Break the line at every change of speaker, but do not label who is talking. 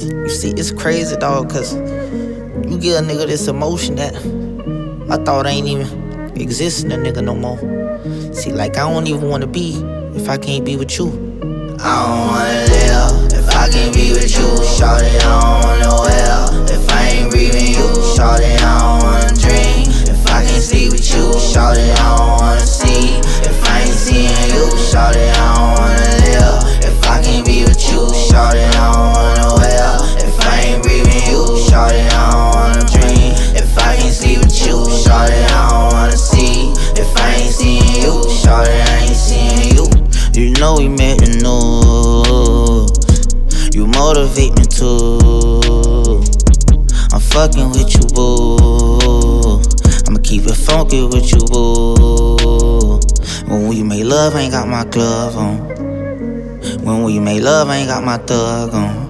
You see, it's crazy, dog, cause you give a nigga this emotion that I thought ain't even exist in a nigga no more. See, like, I don't even wanna be if I can't be with you.
I don't wanna live if I can't be with you. Shawty, I don't wanna well if I ain't breathing you. Shawty, I don't wanna dream if I can't sleep with you. Shawty, I don't wanna see if I ain't seeing you. Shawty, I don't wanna live if I can't be with you. Shawty, I don't wanna well if I ain't breathing you. Shawty, I don't wanna dream if I can't sleep with you. Shawty, I don't wanna see if I ain't seeing you. Shawty, I ain't seeing you.
You know we met the news. You motivate me too. I'm fucking with you, boo. I'ma keep it funky with you, boo. When we make love, I ain't got my glove on. When we make love, I ain't got my thug on.